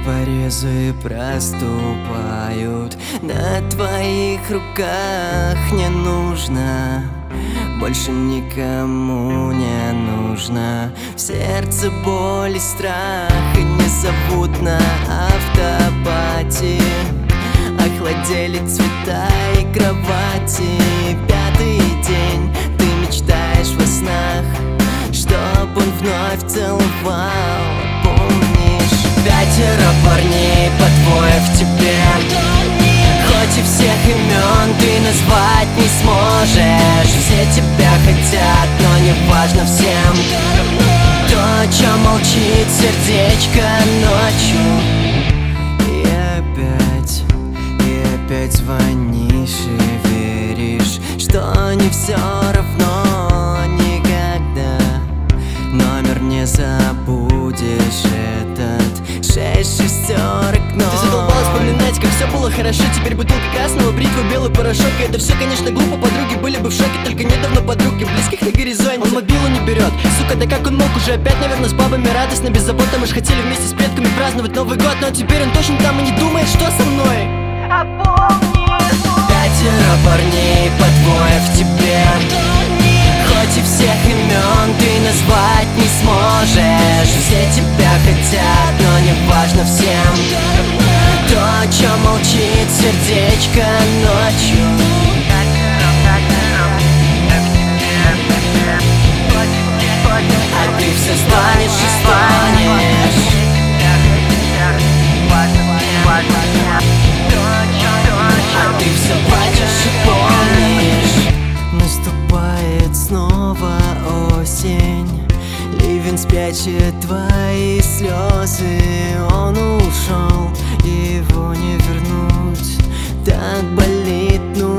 порезы проступают на твоих руках. Не нужно, больше никому не нужно. В сердце боль и страх, и не зовут на автопати. Охладели цвета и кровати. Пятый день ты мечтаешь во снах, чтоб он вновь целовал. Помнишь, 5 парней, по-твое в тебе. Хоть и всех имен ты назвать не сможешь. Все тебя хотят, но не важно всем то, о чем молчит сердечко ночью. И опять звонишь и веришь, что не все равно никогда. Номер не забудешь этот 6 шестерок, но ты задолбалась вспоминать, как все было хорошо. Теперь бутылка красного, бритва, белый порошок. И это все, конечно, глупо, подруги были бы в шоке. Только недавно подруги, близких на горизонте. Он мобилу не берет, сука, да как он мог уже опять, наверное, с бабами радостно, без забот. Мы ж хотели вместе с предками праздновать Новый год, но теперь он точно там и не думает, что со мной. А помнишь, 5 парней, по-твое в тебе. Хоть и всех имен ты назвать не сможешь. Все тебя хотят, но не важно всем то, о чем молчит сердечко ночью. А ты все станешь и станешь. А ты все плачешь и помнишь. Наступает снова осень, ливень спрячет твои слезы. Он ушел, его не вернуть, так болит, ну